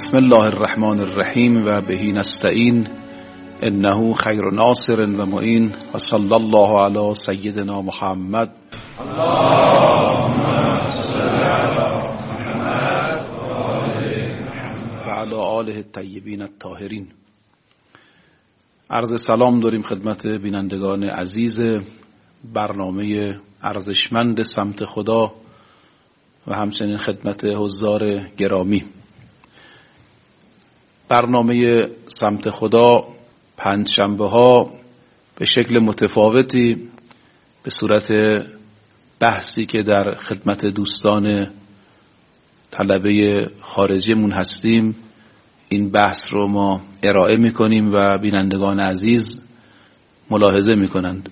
بسم الله الرحمن الرحیم و بهی نستعین انه خیر ناصر و معین و صلی الله علی سیدنا محمد و علی آله الطیبین الطاهرین. عرض سلام داریم خدمت بینندگان عزیز برنامه ارزشمند سمت خدا و همچنین خدمت حضار گرامی. برنامه سمت خدا پنجشنبه ها به شکل متفاوتی به صورت بحثی که در خدمت دوستان طلبه خارجیمون هستیم این بحث رو ما ارائه میکنیم و بینندگان عزیز ملاحظه میکنند.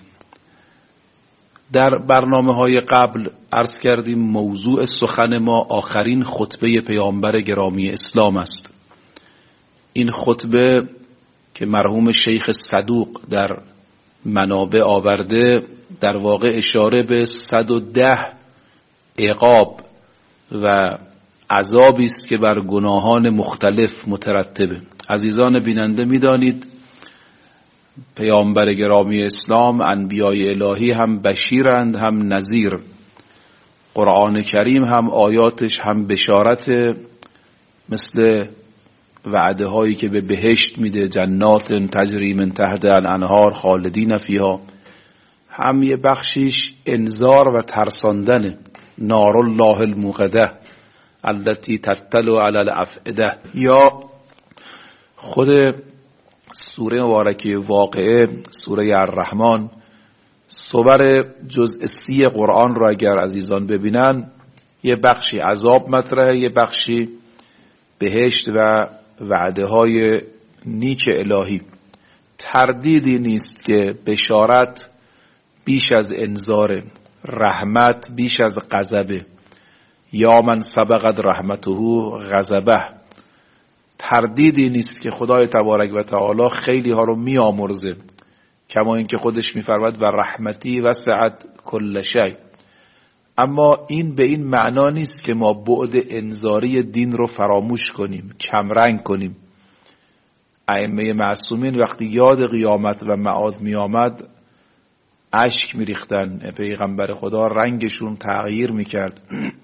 در برنامه های قبل عرض کردیم موضوع سخن ما آخرین خطبه پیامبر گرامی اسلام است. این خطبه که مرحوم شیخ صدوق در منابع آورده در واقع اشاره به 110 عقاب و عذابی است که بر گناهان مختلف مترتبه. عزیزان بیننده می‌دانید پیامبر گرامی اسلام انبیای الهی هم بشیرند هم نذیر. قرآن کریم هم آیاتش هم بشارت، مثل وعده هایی که به بهشت میده، جنات تجری من تحت الانهار خالدین فیها، هم یه بخشیش انذار و ترساندن. نار الله الموقده التي تطلع علی الافئده، یا خود سوره مبارکه واقعه سوره الرحمن صور جزء 30 قرآن را اگر عزیزان ببینن یه بخشی عذاب مطرحه، یه بخشی بهشت و وعده های نیک الهی. تردیدی نیست که بشارت بیش از انذار، رحمت بیش از غضب. یا من سبقت رحمته غضبه. تردیدی نیست که خدای تبارک و تعالی خیلی ها رو می آمرزه، کما اینکه خودش می فرماید و رحمتی وسعت کل شیء. اما این به این معنا نیست که ما بعد انذاری دین رو فراموش کنیم، کمرنگ کنیم. ائمه معصومین وقتی یاد قیامت و معاد می آمد اشک می ریختن، پیغمبر خدا رنگشون تغییر می کرد.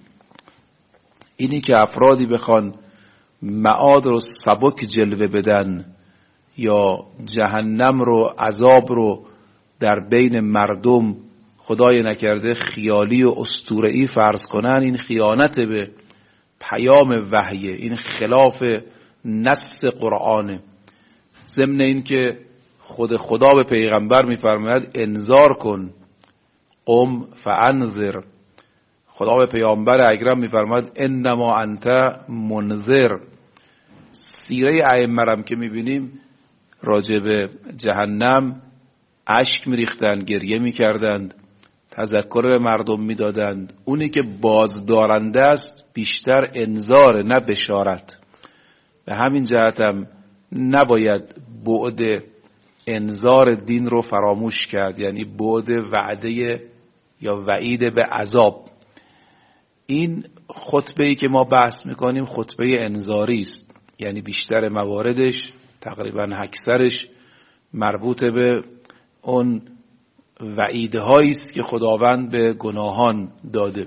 اینی که افرادی بخوان معاد رو سبک جلوه بدن یا جهنم رو، عذاب رو در بین مردم خدای نکرده خیالی و اسطوره‌ای فرض کنن، این خیانت به پیام وحیه، این خلاف نص قرآنه. ضمن این که خدا به پیغمبر میفرماید انذار کن، قم فانذر. خدا به پیامبر اکرم میفرماید انما انت منذر. سیره ائمه هم که میبینیم راجع به جهنم اشک میریختن، گریه میکردند، تذکر به مردم میدادند. اونی که بازدارنده است بیشتر انذار نه بشارت. به همین جهت هم نباید بعد انذار دین رو فراموش کرد، یعنی بعد وعده یا وعید به عذاب. این خطبه‌ای که ما بحث میکنیم خطبه انذاری است، یعنی بیشتر مواردش تقریبا اکثرش مربوط به اون وعیدهایی است که خداوند به گناهان داده.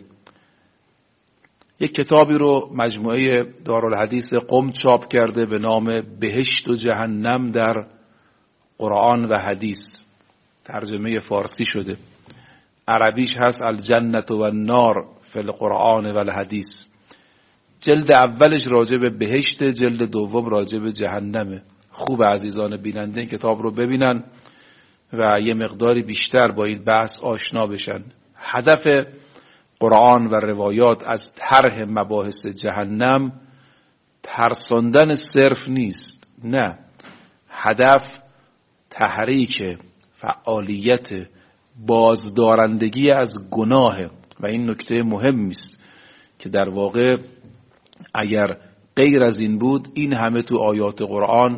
یک کتابی رو مجموعه دارالحدیث قم چاپ کرده به نام بهشت و جهنم در قرآن و حدیث، ترجمه فارسی شده. عربیش هست الجنت و النار فی القرآن و الحدیث. جلد اولش راجع به بهشت، جلد دوم راجع به جهنمه. خوب عزیزان بیننده این کتاب رو ببینن و یه مقداری بیشتر با این بحث آشنا بشن. هدف قرآن و روایات از طرح مباحث جهنم ترساندن صرف نیست، نه، هدف تحریک فعالیت بازدارندگی از گناه. و این نکته مهمی است که در واقع اگر غیر از این بود این همه تو آیات قرآن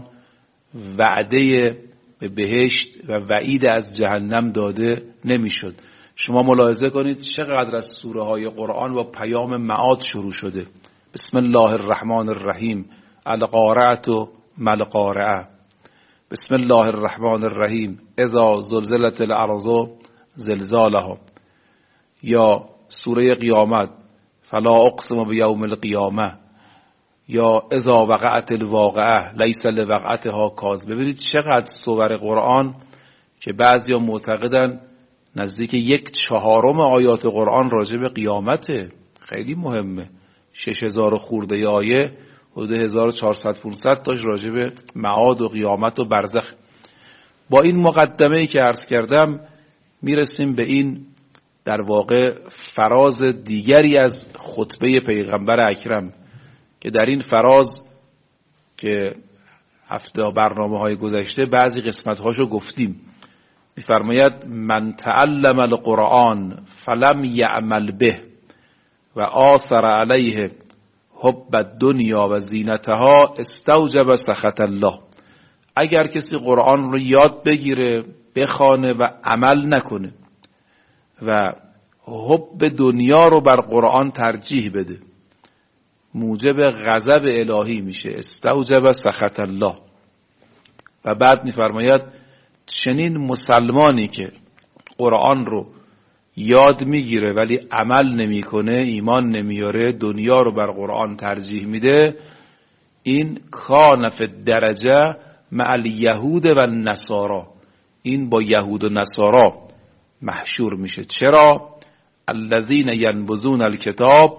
وعده به بهشت و وعید از جهنم داده نمیشد. شما ملاحظه کنید چقدر از سوره های قرآن با پیام معاد شروع شده. بسم الله الرحمن الرحیم القارعة ما القارعة. بسم الله الرحمن الرحیم. اذا زلزلت الارض زلزالها. یا سوره قیامت فلا اقسم بیوم القیامه. یا اذا وقعت الواقعه لیس لوقعتها کاذبه. ببینید چقدر سور قرآن که بعضیا معتقدن نزدیک 1/4 آیات قرآن راجع به قیامته. خیلی مهمه. 6000 خورده آیه، حدود 1400-500 تاش راجع به معاد و قیامت و برزخ. با این مقدمه‌ای که عرض کردم میرسیم به این در واقع فراز دیگری از خطبه پیغمبر اکرم که در این فراز که هفته برنامه‌های گذشته بعضی قسمت‌هاشو گفتیم. می‌فرماید من تعلم القرآن فلم یعمل به و آثر علیه حب الدنیا و زینتها استوجب سخط الله. اگر کسی قرآن رو یاد بگیره، بخوانه و عمل نکنه و حب دنیا رو بر قرآن ترجیح بده، موجب غضب الهی میشه. استوجب سخط الله. و بعد میفرماید چنین مسلمانی که قرآن رو یاد میگیره ولی عمل نمیکنه، ایمان نمیاره، دنیا رو بر قرآن ترجیح میده، این کان فی الدرجه مع الیهود و النصارا. این با یهود و نصارا محشور میشه. چرا؟ الذین ینبذون الکتاب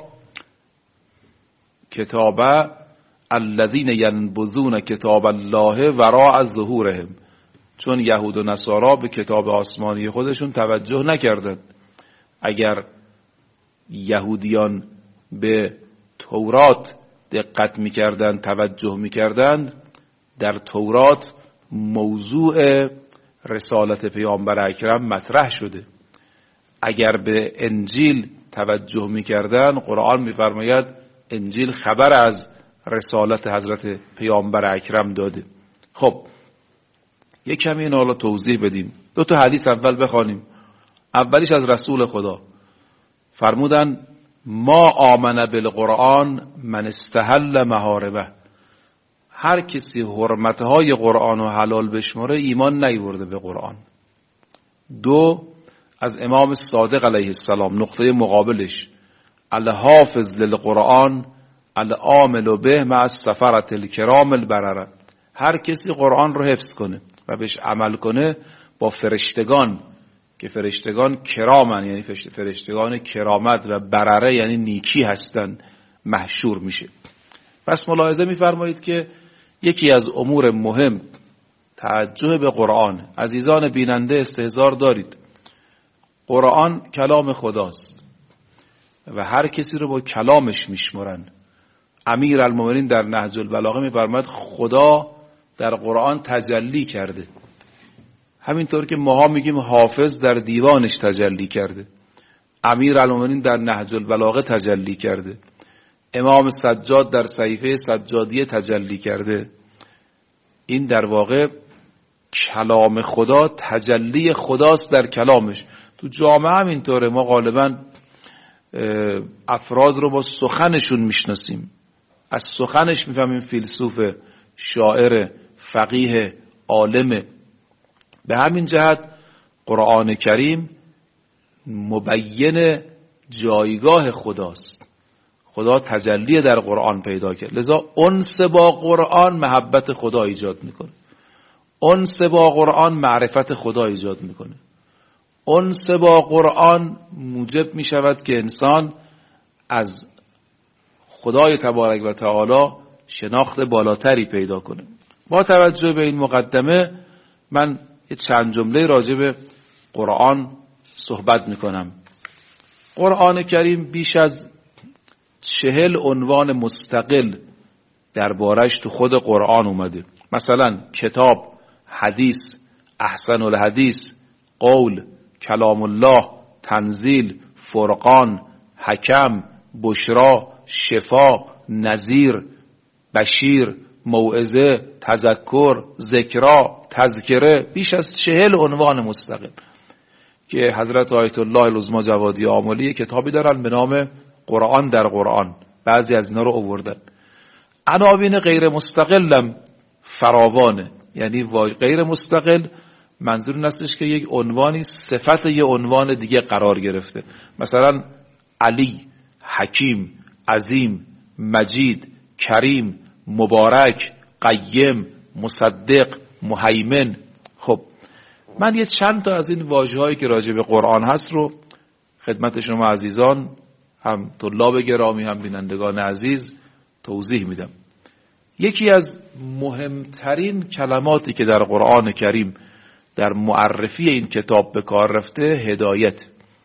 کتابه الذین ینبذون کتاب الله وراء ظهورهم. چون یهود و نصارا به کتاب آسمانی خودشون توجه نکردند. اگر یهودیان به تورات دقت میکردند، توجه میکردند، در تورات موضوع رسالت پیامبر اکرم مطرح شده. اگر به انجیل توجه میکردند، قرآن میفرماید انجیل خبر از رسالت حضرت پیامبر اکرم داده. خب یک کمی این حالا توضیح بدیم. 2 تا حدیث اول بخوانیم. اولیش از رسول خدا فرمودن ما آمن بالقرآن من استحل محارمه. هر کسی حرمتهای قرآن و حلال بشماره ایمان نیورده به قرآن. 2 از امام صادق علیه السلام نقطه مقابلش الحافظ للقرآن العامل به مع السفرة الکرام البرره. هر کسی قرآن رو حفظ کنه و بهش عمل کنه با فرشتگان که فرشتگان کرامن، یعنی فرشتگان کرامت، و برره یعنی نیکی هستن، محشور میشه. پس ملاحظه میفرمایید که یکی از امور مهم توجه به قرآن. عزیزان بیننده استحضار دارید، قرآن کلام خداست و هر کسی رو با کلامش میشمرن. امیر المومنین در نهج البلاغه میفرماید خدا در قرآن تجلی کرده، همینطور که ماها میگیم حافظ در دیوانش تجلی کرده. امیر المومنین در نهج البلاغه تجلی کرده، امام سجاد در صحیفه سجادیه تجلی کرده. این در واقع کلام خدا، تجلی خداست در کلامش. تو جامعه هم اینطوره. ما غالبا افراد رو با سخنشون میشناسیم، از سخنش میفهمیم فیلسوف، شاعر، فقیه، عالم. به همین جهت قرآن کریم مبین جایگاه خداست. خدا تجلی در قرآن پیدا کرد، لذا انس با قرآن محبت خدا ایجاد میکنه، انس با قرآن معرفت خدا ایجاد میکنه، انس با قرآن موجب میشود که انسان از خدای تبارک و تعالی شناخت بالاتری پیدا کنه. با توجه به این مقدمه من چند جمله راجع به قرآن صحبت میکنم. قرآن کریم بیش از 40 عنوان مستقل دربارش تو خود قرآن اومده. مثلا کتاب، حدیث، احسن الحدیث، قول، کلام الله، تنزیل، فرقان، حکم، بشرا، شفا، نذیر، بشیر، موعظه، تذکر، ذکرا، تذکره. بیش از 40 عنوان مستقل که حضرت آیت الله العظمی جوادی آملی کتابی دارن به نام قرآن در قرآن. بعضی از اینا رو آوردن. عناوین غیر مستقلم فراوانه. یعنی غیر مستقل منظور این هستش که یک عنوانی صفت یک عنوان دیگه قرار گرفته. مثلا علی، حکیم، عظیم، مجید، کریم، مبارک، قیم، مصدق، مهیمن. خب من یه چند تا از این واژه‌هایی که راجع به قرآن هست رو خدمت شما عزیزان، هم طلاب گرامی هم بینندگان عزیز توضیح میدم. یکی از مهمترین کلماتی که در قرآن کریم در معرفی این کتاب به کار رفته هدایت.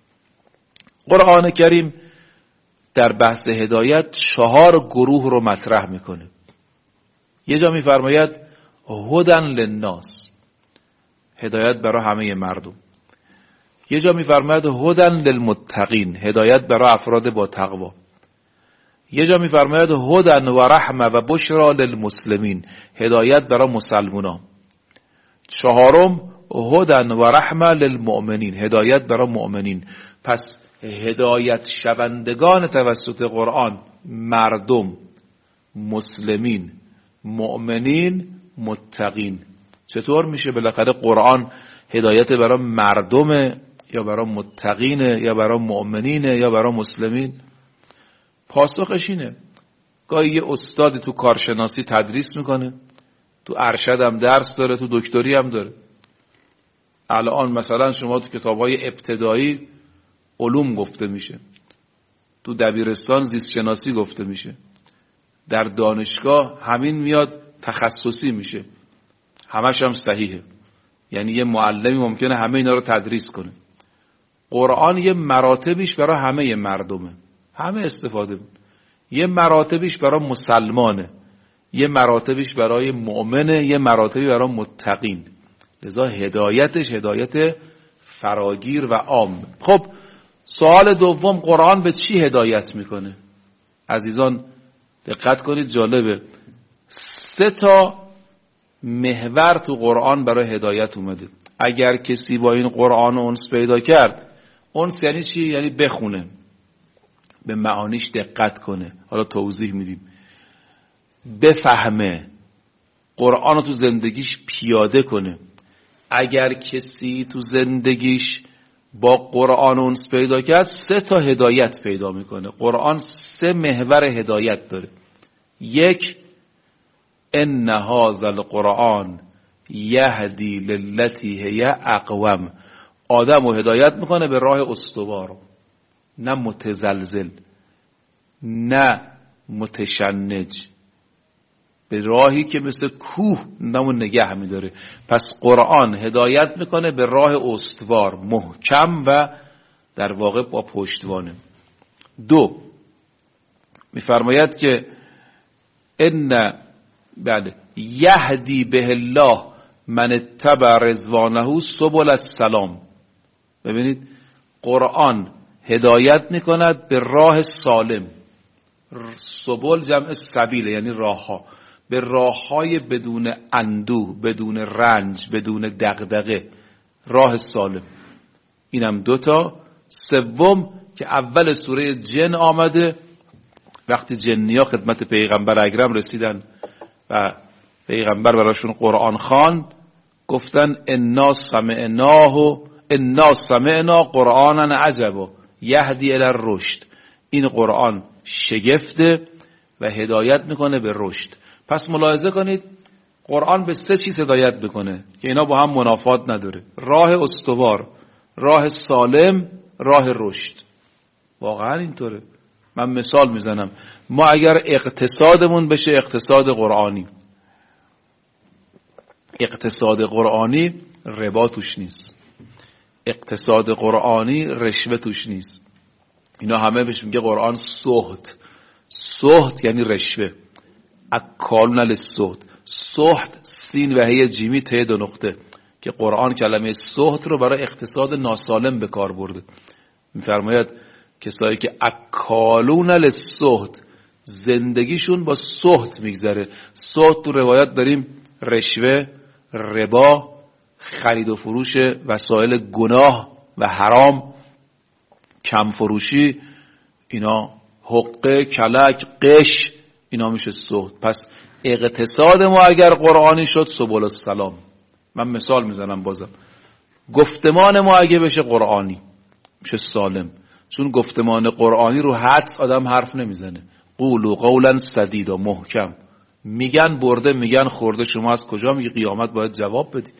قرآن کریم در بحث هدایت 4 گروه رو مطرح میکنه. یه جا میفرماید هدن للناس، هدایت برای همه مردم. یه جا میفرماید هدن للمتقین، هدایت برای افراد با تقوا. یه جا میفرماید هدن و رحمه و بشرا للمسلمین، هدایت برای مسلمانان. 4 هدن و رحمه للمؤمنین، هدایت برای مؤمنین. پس هدایت شوندگان توسط قرآن مردم، مسلمین، مؤمنین، متقین. چطور میشه بالاخره قرآن هدایت برای مردم یا برای متقین یا برای مؤمنین یا برای مسلمین؟ پاسخش اینه، گاهی یه استادی تو کارشناسی تدریس میکنه، تو ارشد هم درس داره، تو دکتری هم داره. الان مثلا شما تو کتاب‌های ابتدایی علوم گفته میشه، تو دبیرستان زیست شناسی گفته میشه، در دانشگاه همین میاد تخصصی میشه، همش هم صحیحه. یعنی یه معلمی ممکنه همه اینا رو تدریس کنه. قرآن یه مراتبیش برای همه مردمه، همه استفاده بود. یه مراتبیش برای مسلمانه، یه مراتبیش برای مؤمنه، یه مراتبی برای متقین. لذا هدایتش هدایت فراگیر و عام. خب سوال دوم، قرآن به چی هدایت میکنه؟ عزیزان دقت کنید، جالبه. 3 محور تو قرآن برای هدایت اومده. اگر کسی با این قرآن انس پیدا کرد، انس یعنی چی؟ یعنی بخونه، به معانیش دقت کنه. حالا توضیح میدیم. بفهمه، قرآن رو تو زندگیش پیاده کنه. اگر کسی تو زندگیش با قرآن انس پیدا کرد، 3 هدایت پیدا میکنه. قرآن 3 محور هدایت داره. 1 ان هذا القرآن یهدی للتی هی اقوم، آدم رو هدایت میکنه به راه استوار، نه متزلزل، نه متشنج، به راهی که مثل کوه نمون نگه میداره. پس قرآن هدایت میکنه به راه استوار، محکم و در واقع با پشتوانه. 2 میفرماید که ان بله یهدی به الله من اتبع رضوانه سبل السلام. ببینید قرآن هدایت میکند به راه سالم. سبل جمع سبیل یعنی راهها، به راههای بدون اندوه، بدون رنج، بدون دغدغه، راه سالم. اینم 2. 3 که اول سوره جن آمده، وقتی جنیا خدمت پیغمبر اکرم رسیدن و پیغمبر براشون قرآن خوان، گفتن انا سمعنا قرآنا عجبا یهدی الی الرشد. این قرآن شگفته و هدایت میکنه به رشد. پس ملاحظه کنید قرآن به 3 چیز هدایت میکنه که اینا با هم منافات نداره: راه استوار، راه سالم، راه رشد. واقعا اینطوره. من مثال میزنم، ما اگر اقتصادمون بشه اقتصاد قرآنی، اقتصاد قرآنی ربا توش نیست، اقتصاد قرآنی رشوه توش نیست. اینا همه بهش میگه قرآن سهت. سهت یعنی رشوه. اکالون للسهت. سهت سین و هی جیمی ته 2 نقطه، که قرآن کلمه سهت رو برای اقتصاد ناسالم به کار برده. میفرماید کسایی که اکالون للسهت، زندگیشون با سهت میگذره. سهت تو روایت داریم رشوه، ربا، خرید و فروش وسایل گناه و حرام، کم فروشی، اینا حقه، کلک، قش، اینا میشه سهد. پس اقتصاد ما اگر قرآنی شد سبل السلام. من مثال میزنم بازم، گفتمان ما اگه بشه قرآنی میشه سالم، چون گفتمان قرآنی رو حدس آدم حرف نمیزنه. قولوا قولا سدیدا، محکم میگن برده میگن خورده، شما از کجا میگی قیامت باید جواب بدی.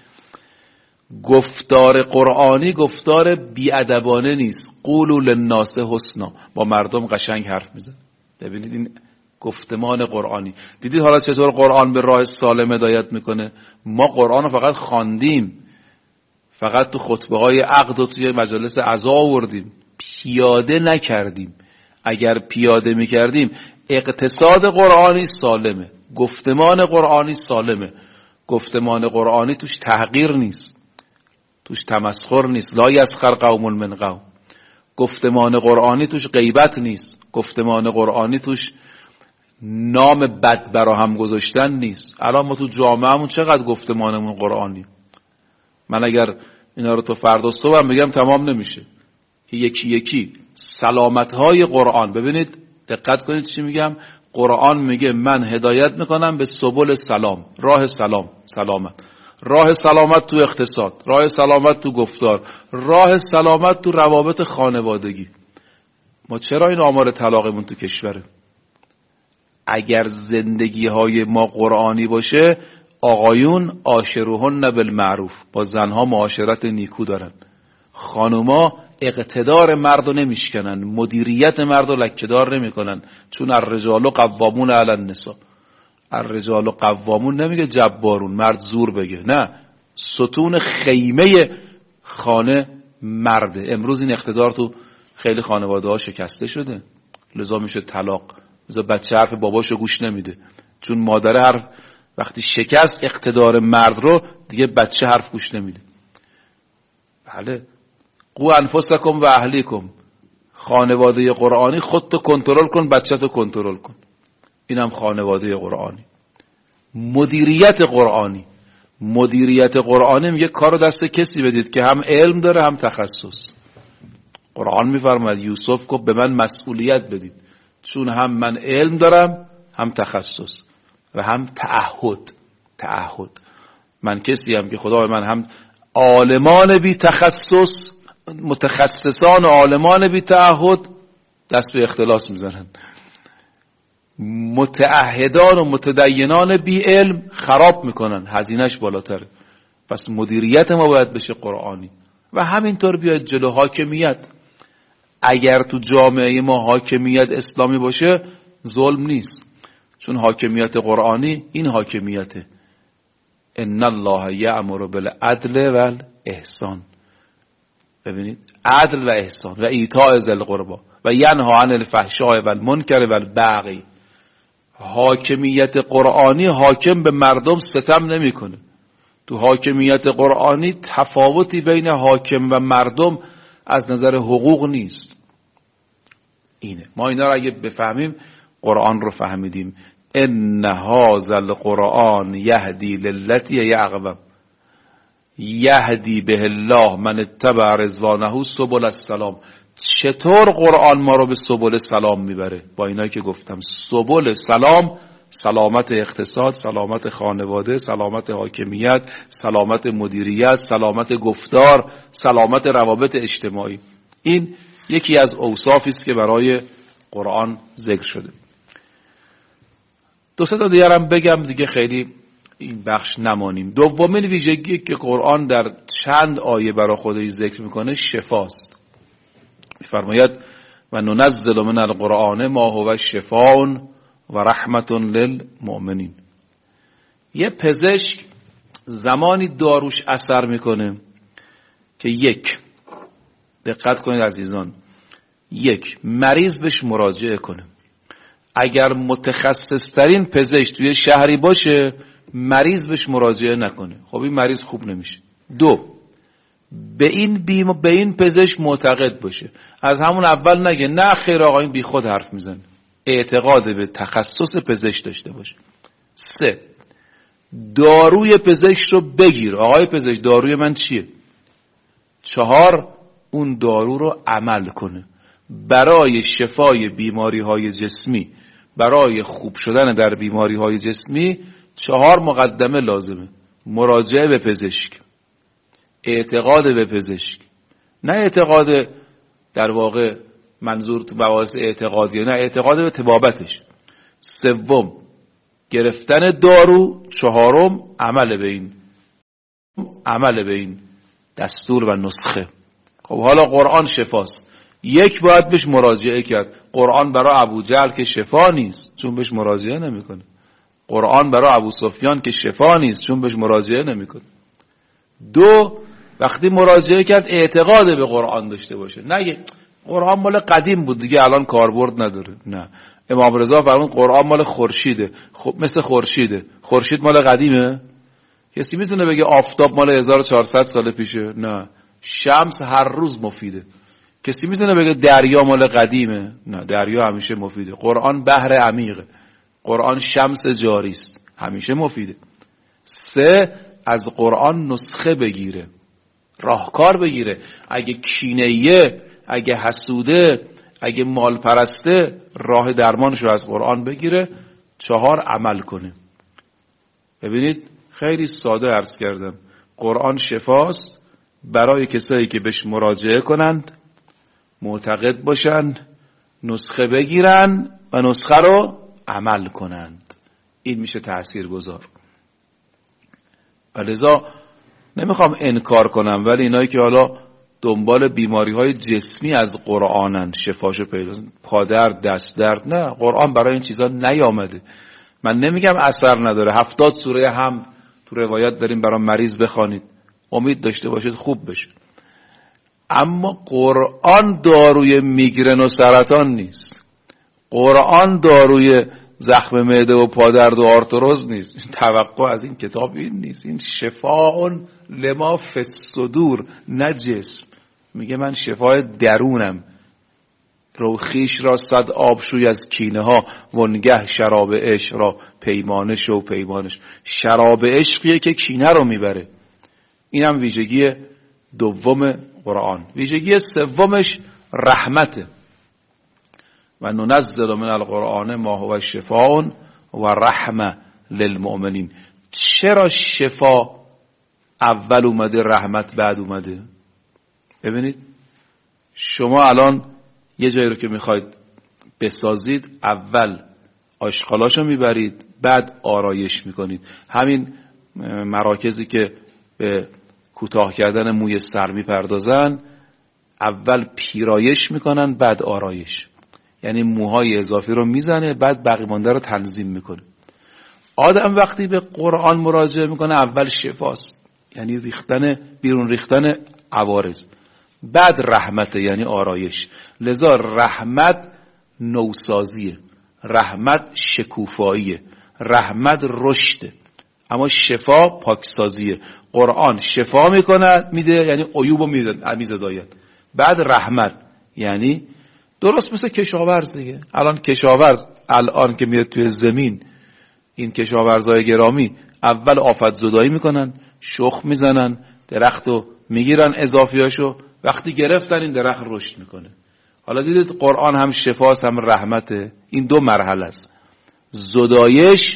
گفتار قرآنی گفتار بیادبانه نیست. قولوا للناس حسنا، با مردم قشنگ حرف میزن. ببینید این گفتمان قرآنی. دیدید حالا چطور قرآن به راه سالم هدایت میکنه؟ ما قرآن رو فقط خواندیم، فقط تو خطبه های عقد و توی مجالس عزا آوردیم، پیاده نکردیم. اگر پیاده میکردیم اقتصاد قرآنی سالمه، گفتمان قرآنی سالمه. گفتمان قرآنی توش تحقیر نیست، توش تمسخر نیست. لا یسخر قوم من قوم. گفتمان قرآنی توش غیبت نیست. گفتمان قرآنی توش نام بد برا هم گذاشتن نیست. الان ما تو جامعهمون چقدر گفتمانمون قرآنی. من اگر اینا رو تو فردا صبح بگم تمام نمیشه. یکی یکی سلامت‌های قرآن. ببینید دقت کنید چی میگم. قرآن میگه من هدایت میکنم به سبل سلام، راه سلام، سلامت. راه سلامت تو اقتصاد، راه سلامت تو گفتار، راه سلامت تو روابط خانوادگی. ما چرا این آمار طلاقمون تو کشوره؟ اگر زندگی های ما قرآنی باشه، آقایون عاشروهن بالمعروف، با زنها معاشرت نیکو دارن. خانوما اقتدار مردو نمیشکنن، مدیریت مردو لکه‌دار نمیکنن، چون الرجال قوامون علی النساء. الرجال قوامون نمیگه جبارون، مرد زور بگه، نه، ستون خیمه خانه مرده. امروز این اقتدار تو خیلی خانواده ها شکسته شده، لذا میشه طلاق. لذا بچه حرف باباشو گوش نمیده، چون مادر حرف وقتی شکست اقتدار مرد رو، دیگه بچه حرف گوش نمیده. بله، قو انفسکم و اهلیکم. خانواده قرآنی خودتو کنترل کن، بچه‌تو کنترل کن. اینم خانواده قرآنی. مدیریت قرآنی. مدیریت قرآنی میگه کارو دست کسی بدید که هم علم داره هم تخصص. قرآن میفرماید یوسف گفت به من مسئولیت بدید، چون هم من علم دارم هم تخصص و هم تعهد. من کسی هم که خدا به من هم عالمان بی تخصص، متخصصان عالمان بی تعهد دست به اختلاس میزنن. متعهدان و متدینان بی علم خراب میکنن، هزینهش بالاتره. پس مدیریت ما باید بشه قرآنی. و همینطور بیاید جلو حاکمیت. اگر تو جامعه ما حاکمیت اسلامی باشه ظلم نیست، چون حاکمیت قرآنی این حاکمیته. ان الله یأمر بالعدل والاحسان. ببینید، عدل و احسان و ایتاء ذی القربی و ینها عن الفحشاء والمنکر والبغی. حاکمیت قرآنی حاکم به مردم ستم نمیکنه. تو حاکمیت قرآنی تفاوتی بین حاکم و مردم از نظر حقوق نیست. اینه، ما اینا رو اگه بفهمیم قرآن رو فهمیدیم. ان هذا القرآن یهدی للتی هی اقوم یهدی به الله من اتبع رضوانه سبل السلام. چطور قرآن ما رو به سبل سلام میبره؟ با اینایی که گفتم. سبل سلام، سلامت اقتصاد، سلامت خانواده، سلامت حاکمیت، سلامت مدیریت، سلامت گفتار، سلامت روابط اجتماعی. این یکی از اوصافی است که برای قرآن ذکر شده. دو سه تا دیگر هم بگم دیگه، خیلی این بخش نمانیم. دومین ویژگی که قرآن در چند آیه برای خودش ذکر میکنه شفاست. میفرماید و ننزل من القرآن ما هو شفاء و رحمت للمؤمنین. یه پزشک زمانی داروش اثر میکنه که یک، دقت کنید عزیزان، یک، مریض بهش مراجعه کنه. اگر متخصص ترین پزشک توی شهری باشه، مریض بهش مراجعه نکنه، خب این مریض خوب نمیشه. دو، به این پزشک معتقد باشه، از همون اول نگه نه خیر آقا این بی خود حرف میزنه، اعتقاد به تخصص پزشک داشته باشه. سه، داروی پزشک رو بگیر، آقای پزشک داروی من چیه؟ چهار، اون دارو رو عمل کنه برای شفای بیماری های جسمی، برای خوب شدن در بیماری های جسمی 4 مقدمه لازمه. مراجعه به پزشک، اعتقاد به پزشک، نه اعتقاد در واقع منظور تو مباحث اعتقادی، نه اعتقاد به طبابتش. 3 گرفتن دارو. 4 عمل به این دستور و نسخه. خب حالا قرآن شفاست، باید بهش مراجعه کرد. قرآن برای ابوجهل که شفا نیست چون بهش مراجعه نمیکنه. قرآن برای ابوسفیان که شفا نیست چون بهش مراجعه نمیکنه. 2 وقتی مراجعه کرد اعتقاد به قرآن داشته باشه، نه قرآن مال قدیم بود دیگه الان کاربرد نداره. نه، امام رضا فرمود قرآن مال خورشیده. خب مثل خورشیده، خورشید مال قدیمه؟ کسی میتونه بگه آفتاب مال 1400 سال پیشه؟ نه، شمس هر روز مفیده. کسی میتونه بگه دریا مال قدیمه؟ نه، دریا همیشه مفیده. قرآن بحر عمیقه، قرآن شمس جاری است، همیشه مفیده. 3 از قرآن نسخه بگیره، راهکار بگیره. اگه کینه‌ایه، اگه حسوده، اگه مال پرسته، راه درمانش رو از قرآن بگیره. 4 عمل کنه. ببینید خیلی ساده عرض کردم، قرآن شفاست برای کسایی که بهش مراجعه کنند، معتقد باشند، نسخه بگیرن و نسخه رو عمل کنند. این میشه تأثیرگذار. ولذا نمیخوام انکار کنم، ولی اینایی که حالا دنبال بیماری های جسمی از قرآنن، شفاشو پیدا، پادرد، دست درد، نه، قرآن برای این چیزا نیامده. من نمیگم اثر نداره. 70 سوره حمد تو روایت داریم برای مریض بخوانید، امید داشته باشید خوب بشه. اما قرآن داروی میگرن و سرطان نیست. قرآن داروی زخم معده و پادرد و آرتروز نیست. توقع از این کتاب این نیست. این شفاء لما فی الصدور، نه جسم. میگه من شفای درونم. رو خیش را 100 آب شوی از کینه ها، ونگه شراب عشق را پیمانه شو پیمانش. شراب عشقیه که کینه رو میبره. اینم ویژگی 2 قرآن. ویژگی 3 رحمته. و ننزل من القرآن ما هو شفاء و رحمه للمؤمنین. چرا شفا اول اومده، رحمت بعد اومده؟ ببینید شما الان یه جایی رو که میخواید بسازید، اول آشغالاشو میبرید، بعد آرایش میکنید. همین مراکزی که به کوتاه کردن موی سر میپردازن، اول پیرایش میکنن بعد آرایش. یعنی موهای اضافی رو میزنه بعد بقیه مانده رو تنظیم میکنه. آدم وقتی به قرآن مراجعه میکنه اول شفاست، یعنی بیرون ریختن عوارض، بعد رحمت یعنی آرایش. لذا رحمت نوسازیه، رحمت شکوفاییه، رحمت رشده، اما شفا پاکسازیه. قرآن شفا میده یعنی عیوبو میزه داید. بعد رحمت یعنی درست مثل کشاورز دیگه. الان کشاورز الان که میاد توی زمین، این کشاورزای گرامی اول آفت زدایی میکنن، شخم میزنن، درختو میگیرن اضافیاشو، وقتی گرفتن این درخت رشد میکنه. حالا دیدید قرآن هم شفاست هم رحمته. این 2 مرحله است: زدایش،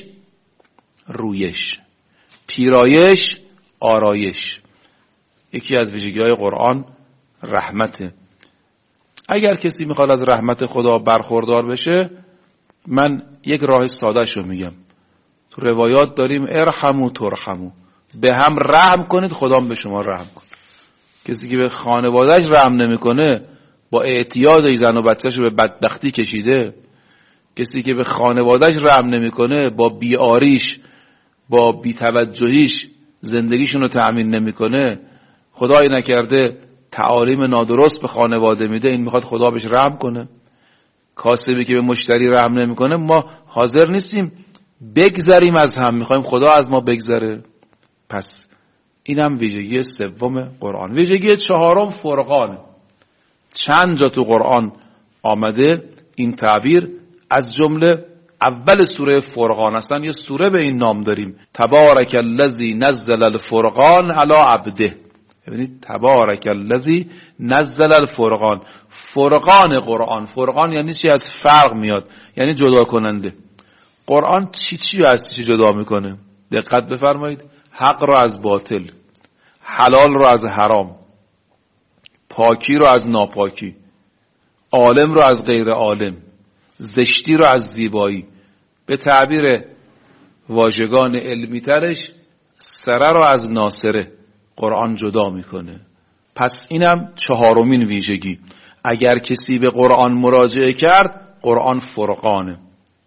رویش، پیرایش، آرایش. یکی از ویژگی‌های قرآن رحمته. اگر کسی میخواد از رحمت خدا برخوردار بشه، من یک راه ساده شو میگم. تو روایات داریم ارحمو ترحمو، به هم رحم کنید خدا به شما رحم کنه. کسی که به خانوادهش رحم نمیکنه، با اعتیاد زن و بچه‌شو به بدبختی کشیده. کسی که به خانوادهش رحم نمیکنه، با بیاریش، با بی‌توجهیش زندگیشون رو تأمین نمیکنه، خدای نکرده تعالیم نادرست به خانواده میده، این میخواد خدا بهش رحم کنه. کاسبی که به مشتری رحم نمیکنه، ما حاضر نیستیم بگذریم از هم، میخوایم خدا از ما بگذره. پس اینم ویژگی 3 قرآن. ویژگی 4 فرقان. چند جا تو قرآن آمده این تعبیر، از جمله اول سوره فرقان. اصلا یه سوره به این نام داریم، تبارک الذی نزل الفرقان علی عبده. ببینید تبارک الذی نزل الفرقان. فرقان قرآن. فرقان یعنی چی؟ از فرق میاد، یعنی جدا کننده. قرآن چی از چی جدا میکنه؟ دقت بفرمایید. حق رو از باطل، حلال رو از حرام، پاکی رو از ناپاکی، عالم رو از غیر عالم، زشتی رو از زیبایی. به تعبیر واژگان علمی ترش، سره رو از ناسره قرآن جدا میکنه. پس اینم چهارمین ویژگی. اگر کسی به قرآن مراجعه کرد، قرآن فرقانه.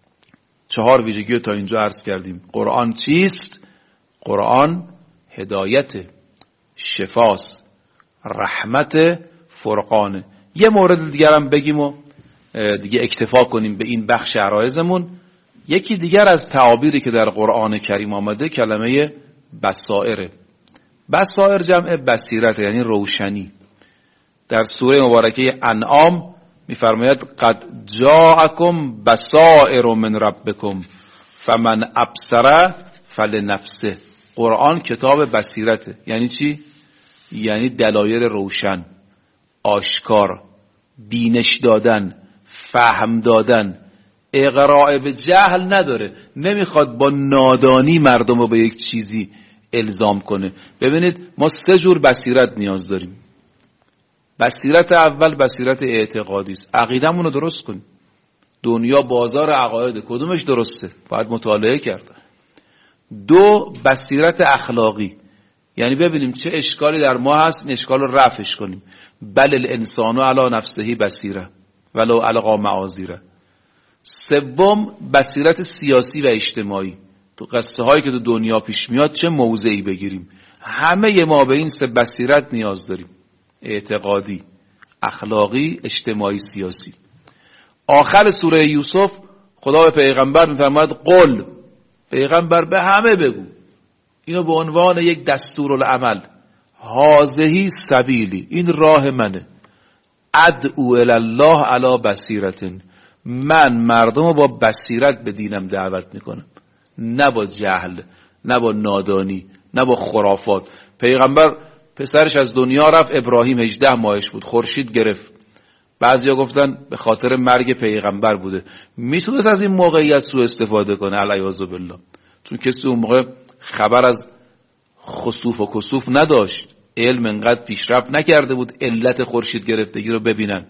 4 ویژگی رو تا اینجا عرض کردیم. قرآن چیست؟ قرآن هدایت، شفاست، رحمت، فرقانه. یه مورد دیگر هم بگیم و دیگه اکتفا کنیم به این بخش عرایزمون. یکی دیگر از تعابیری که در قرآن کریم آمده کلمه بصائره. بصائر جمع بصیرت، یعنی روشنی. در سوره مبارکه انعام می‌فرماید قد جاءکم بصائر من ربکم فمن ابصر فلنفسه. قرآن کتاب بصیرته. یعنی چی؟ یعنی دلایل روشن، آشکار، بینش دادن، فهم دادن. اغراء به جهل نداره، نمیخواد با نادانی مردم رو به یک چیزی الزام کنه. ببینید ما 3 جور بصیرت نیاز داریم. بصیرت اول بصیرت اعتقادی است، عقیدمون رو درست کنیم. دنیا بازار عقاید، کدومش درسته؟ باید مطالعه کرد. 2 بصیرت اخلاقی، یعنی ببینیم چه اشکالی در ما هست، این اشکال رو رفعش کنیم. بل الانسان علی نفسه بصیره ولو القا معاذیره. 3 بصیرت سیاسی و اجتماعی، تو قصه هایی که تو دنیا پیش میاد چه موضعی بگیریم. همه ما به این 3 بصیرت نیاز داریم: اعتقادی، اخلاقی، اجتماعی، سیاسی. آخر سوره یوسف خدا به پیغمبر میفرماید قل، پیغمبر به همه بگو، اینو به عنوان یک دستورالعمل، هذه سبیلی، این راه منه، ادعو الی الله علی بصیرت، من مردم رو با بصیرت به دینم دعوت میکنم، نه با جهل، نه با نادانی، نه با خرافات. پیغمبر پسرش از دنیا رفت، ابراهیم 18 ماهش بود، خورشید گرفت. بعضیا گفتن به خاطر مرگ پیغمبر بوده. میتونست از این موقعیت سوء استفاده کنه علیاذ بالله، چون کسی اون موقع خبر از خسوف و کسوف نداشت، علم انقدر پیشرفت نکرده بود علت خورشید گرفتگی رو ببینن.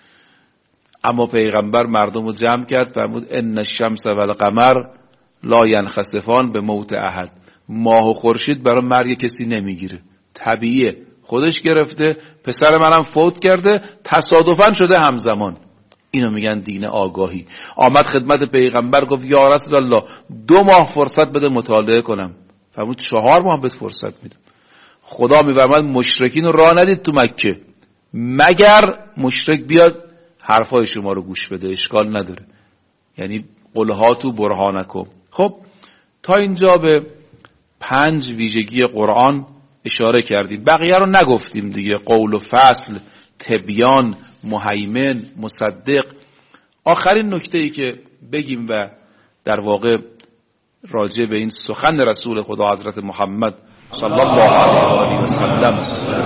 اما پیغمبر مردم رو جمع کرد، فرمود ان الشمس والقمر لا ینخسفان به موت احد. ماه و خورشید برای مرگ کسی نمیگیره، طبیعیه، خودش گرفته، پسر منم فوت کرده، تصادفاً شده همزمان. اینو میگن دین آگاهی. آمد خدمت پیغمبر گفت یا رسول الله 2 ماه فرصت بده مطالعه کنم. فرمود 4 ماه بهت فرصت میدم. خدا میفرماد مشرکین رو راه ندید تو مکه، مگر مشرک بیاد حرفای شما رو گوش بده، اشکال نداره. یعنی قل هاتوا برهانکم. خب تا اینجا به 5 ویژگی قرآن اشاره کردیم، بقیه رو نگفتیم دیگه. قول و فصل، تبیان، مهیمن، مصدق. آخرین نکته‌ای که بگیم و در واقع راجع به این سخن رسول خدا حضرت محمد صلی الله علیه و سلم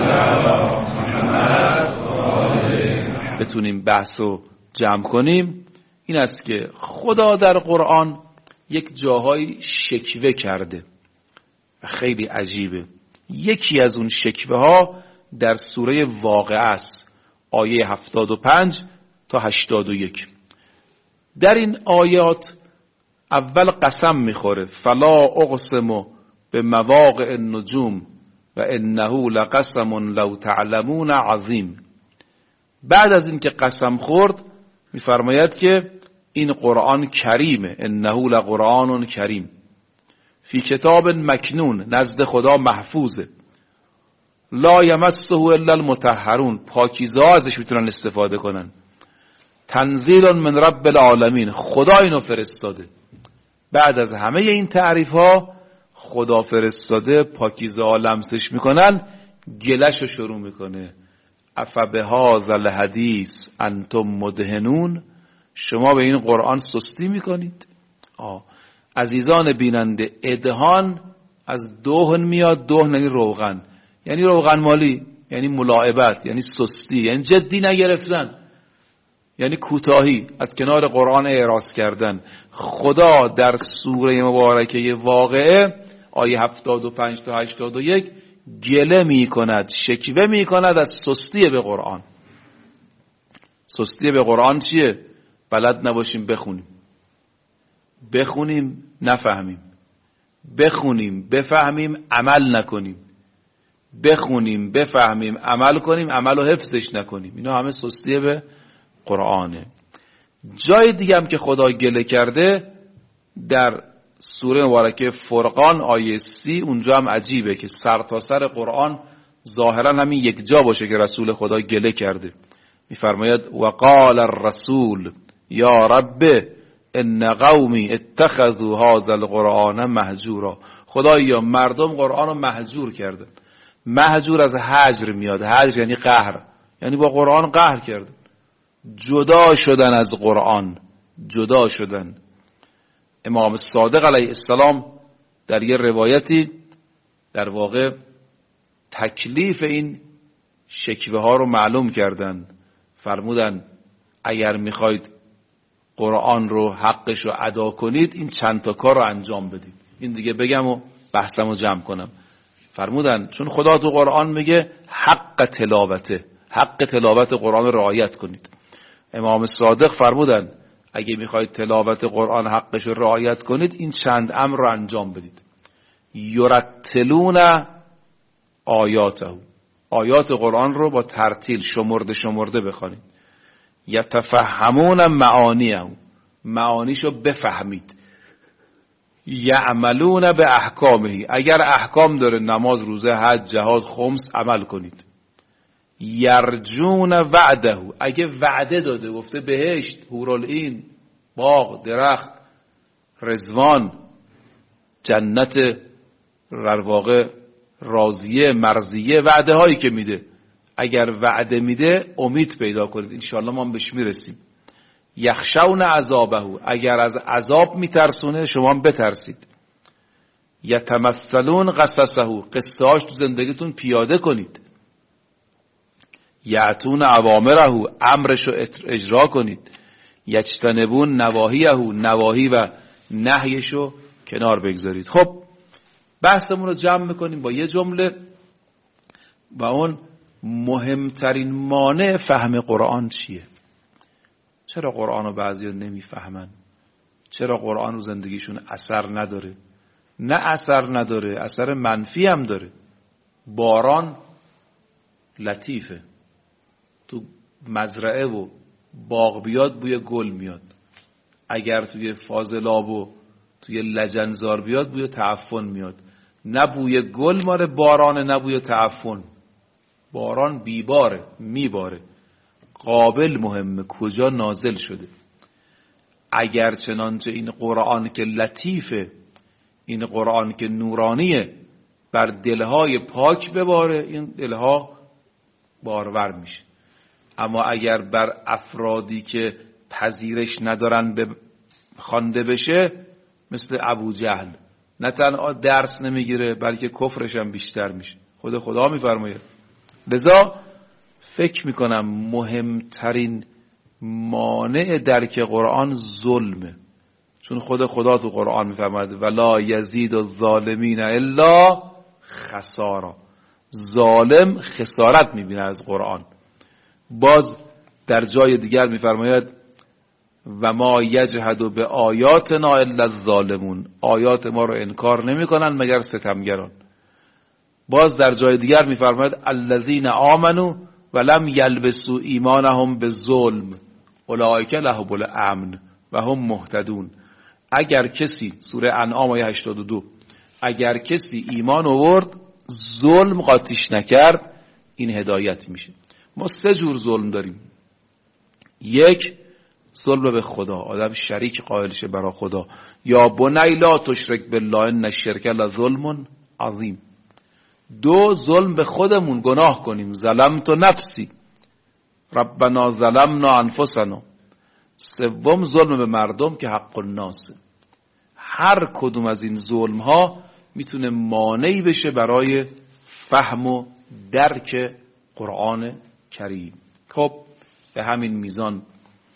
بتونیم بحث رو جمع کنیم، این است که خدا در قرآن یک جاهای شکوه کرده و خیلی عجیبه. یکی از اون شکوه ها در سوره واقعه است، آیه 75 تا 81. در این آیات اول قسم میخوره، فلا اقسم به مواقع النجوم و انه لقسم لو تعلمون عظیم. بعد از این که قسم خورد میفرماید که این قرآن کریمه، انه لقرآن کریم فی کتاب مکنون، نزد خدا محفوظه، لا یمسه الا المطهرون، پاکیزه ازش میتونن استفاده کنن، تنزیل من رب العالمین، خدا اینو فرستاده. بعد از همه این تعریف ها خدا فرستاده، پاکیزه ها لمسش میکنن، گلش رو شروع میکنه. افبهذا الحدیث انتم مدهنون، شما به این قرآن سستی میکنید. عزیزان بیننده، ادهان از دهن میاد، دهن یعنی روغن، یعنی روغن مالی، یعنی ملاعبت، یعنی سستی، یعنی جدی نگرفتن. یعنی کوتاهی، از کنار قرآن اعراض کردن. خدا در سوره مبارکه واقعه آیه 75 تا 81 گله می کند، شکوه می کند از سستی به قرآن. سستی به قرآن چیه؟ بلد نباشیم بخونیم نفهمیم، بخونیم بفهمیم عمل نکنیم، بخونیم بفهمیم عمل کنیم، عمل و حفظش نکنیم. اینا همه سستی به قرآنه. جای دیگه هم که خدا گله کرده در سوره مبارکه فرقان آیه 30، اونجا هم عجیبه که سر تا سر قرآن ظاهرا همین یک جا باشه که رسول خدا گله کرده. میفرماید وقال الرسول یا رب ان قومی اتخذوا هذا القرآن مهجورا. خدایا مردم قرآن رو مهجور کردن. مهجور از هجر میاد، هجر یعنی قهر، یعنی با قرآن قهر کردن، جدا شدن از قرآن، جدا شدن. امام صادق علیه السلام در یه روایتی در واقع تکلیف این شکوه ها رو معلوم کردن. فرمودن اگر میخواید قرآن رو حقش رو ادا کنید این چند تا کار رو انجام بدید. این دیگه بگم و بحثم رو جمع کنم. فرمودن چون خدا تو قرآن میگه حق تلاوت قرآن رو رعایت کنید. امام صادق فرمودن اگه میخواید تلاوت قرآن حقش رو رعایت کنید این چند امر رو انجام بدید. یرتلون آیات قرآن رو با ترتیل شمرده بخوانید. یتفهمون معانیشو بفهمید. یعملون به احکامه، اگر احکام داره نماز، روزه، حج، جهاد، خمس عمل کنید. یرجون وعده، اگه وعده داده گفته بهشت، حورالعین، باغ، درخت، رضوان، جنت در واقع راضیه، مرضیه، وعده هایی که میده، اگر وعده میده امید پیدا کنید، انشاءالله ما بهش میرسیم. یخشون عذابه، اگر از عذاب میترسونه شما هم بترسید. یتمثلون قصصه، قصه هاش تو زندگیتون پیاده کنید. یعتون اوامره، امرشو اجرا کنید. یجتنبون نواهیه، نواهی و نهیشو کنار بگذارید. خب بحثمون رو جمع میکنیم با یه جمله و اون مهمترین مانع فهم قرآن چیه؟ چرا قرآن رو بعضی ها نمیفهمن؟ چرا قرآن رو زندگیشون اثر نداره؟ نه اثر نداره، اثر منفی هم داره. باران لطیفه، تو مزرعه و باغ بیاد بوی گل میاد. اگر توی فاضلاب و توی لجنزار بیاد بوی تعفن میاد. نه بوی گل ماره بارانه، نه بوی تعفن. باران بیباره، میباره. قابل مهمه کجا نازل شده. اگر چنانچه این قرآن که لطیفه، این قرآن که نورانیه، بر دلهای پاک بباره، این دلها بارور میشه. اما اگر بر افرادی که پذیرش ندارن خوانده بشه، مثل ابو جهل، نه تنها درس نمیگیره بلکه کفرش هم بیشتر میشه. خدا میفرماید. لذا فکر میکنم مهمترین مانع درک قرآن ظلمه. چون خدا تو قرآن میفرماید ولا یزید الظالمین الا خسارا. ظالم خسارت میبینه از قرآن. باز در جای دیگر میفرماید و ما یجحد به آیاتنا الا الظالمون. آیات ما رو انکار نمیکنن مگر ستمگران. باز در جای دیگر میفرماید الذین آمنوا ولم یلبسوا ایمانهم بظلم اولئک لهم الامن و هم مهتدون. اگر کسی، سوره انعام آیه 82، اگر کسی ایمان آورد ظلم قاطیش نکرد این هدایت میشه. ما 3 جور ظلم داریم. یک، ظلم به خدا، آدم شریک قائل شه برای خدا. یا بنی لا تشرک بالله ان الشرک لظلم عظیم. 2، ظلم به خودمون، گناه کنیم. ظلمت نفسی ربنا ظلمنا انفسنا. 3، ظلم به مردم که حق الناس. هر کدوم از این ظلم ها میتونه مانعی بشه برای فهم و درک قرآن کریم. خب به همین میزان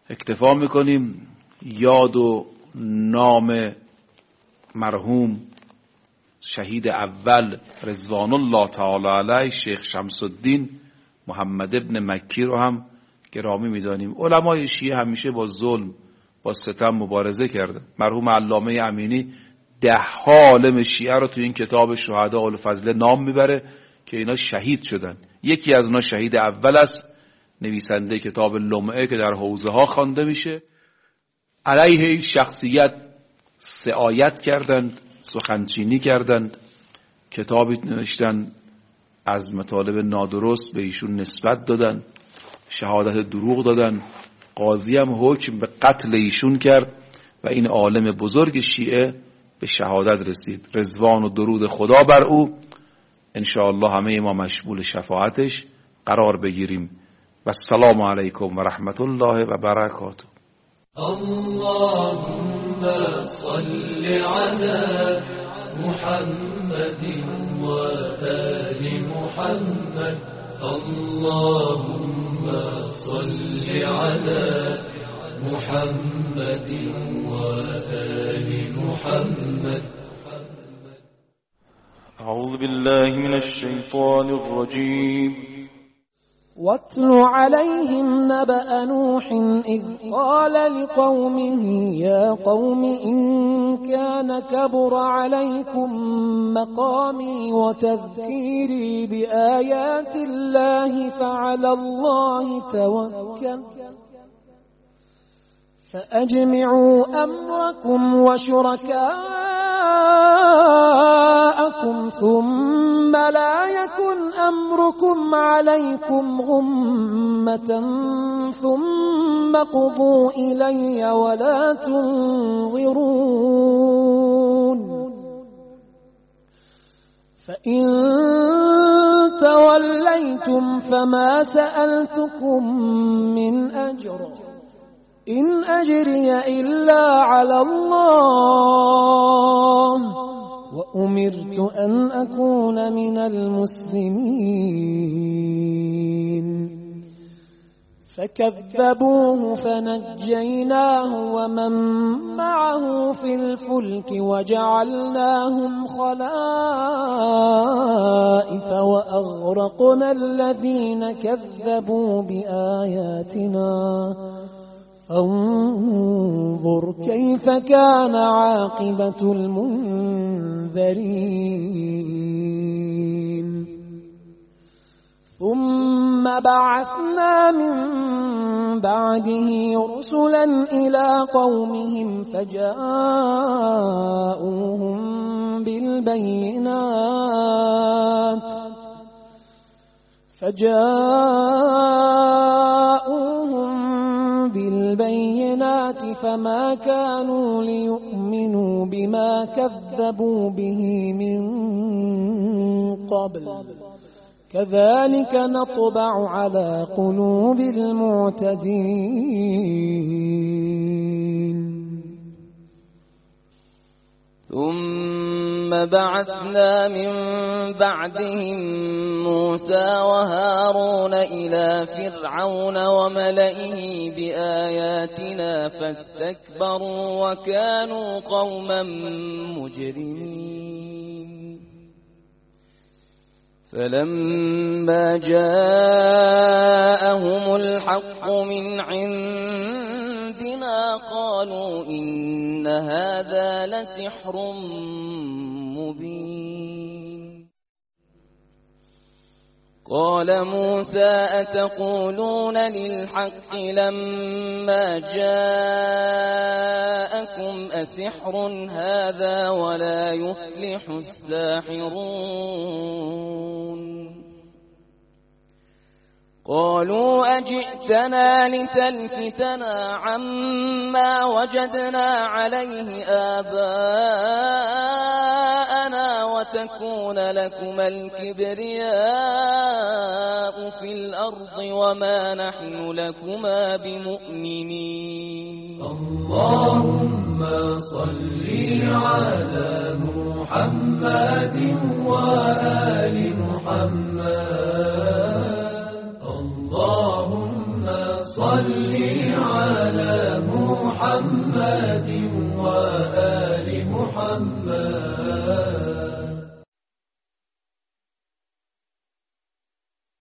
اکتفا میکنیم. یاد و نام مرحوم شهید اول رضوان الله تعالی علیه شیخ شمس الدین محمد ابن مکی رو هم گرامی میدانیم. علمای شیعه همیشه با ظلم با ستم مبارزه کرده. مرحوم علامه امینی 10 عالم شیعه رو تو این کتاب شهدا الفضل نام میبره که اینا شهید شدن. یکی از اونا شهید اول است، نویسنده کتاب لمعه که در حوزه ها خوانده میشه. علیه این شخصیت سعایت کردند، سخنچینی کردند، کتابی نوشتن، از مطالب نادرست به ایشون نسبت دادن، شهادت دروغ دادن. قاضی هم حکم به قتل ایشون کرد و این عالم بزرگ شیعه به شهادت رسید. رضوان و درود خدا بر او. انشاءالله همه ما مشمول شفاعتش قرار بگیریم. و السلام علیکم و رحمت الله و برکاته. اللهم صل على محمد وآل محمد. اللهم صل على محمد وآل محمد. أعوذ بالله من الشيطان الرجيم. واتل عليهم نبأ نوح إذ قال لقومه يا قوم إن كان كبر عليكم مقامي وتذكيري بآيات الله فعلى الله توكل فأجمعوا أمركم وشركاءكم ثم لا يكن أمركم عليكم غمة ثم قضوا إلي ولا تنظرون. فإن توليتم فما سألتكم من أجر إن أجري إلا على الله وأمرت أن أكون من المسلمين. فكذبوه فنجيناه ومن معه في الفلك وجعلناهم خلائف وأغرقنا الذين كذبوا بآياتنا انظر كيف كان عاقبة المنذرين. ثم بعثنا من بعده رسلا إلى قومهم فجاءوهم بالبينات فما كانوا ليؤمنوا بما كذبوا به من قبل كذلك نطبع على قلوب المعتدين. ثم بعثنا من بعدهم موسى وهارون إلى فرعون وملئه بآياتنا فاستكبروا وكانوا قوما مجرمين. فلما جاءهم الحق من عندنا قالوا إن هذا لسحر مبين. قال موسى أتقولون للحق لما جاءكم أسحر هذا ولا يفلح الساحرون. قالوا أجئتنا لتلفتنا عما وجدنا عليه آباءنا وتكون لكما الكبرياء في الأرض وما نحن لكما بمؤمنين. اللهم صل على محمد وآل محمد. اللهم صل على محمد وآله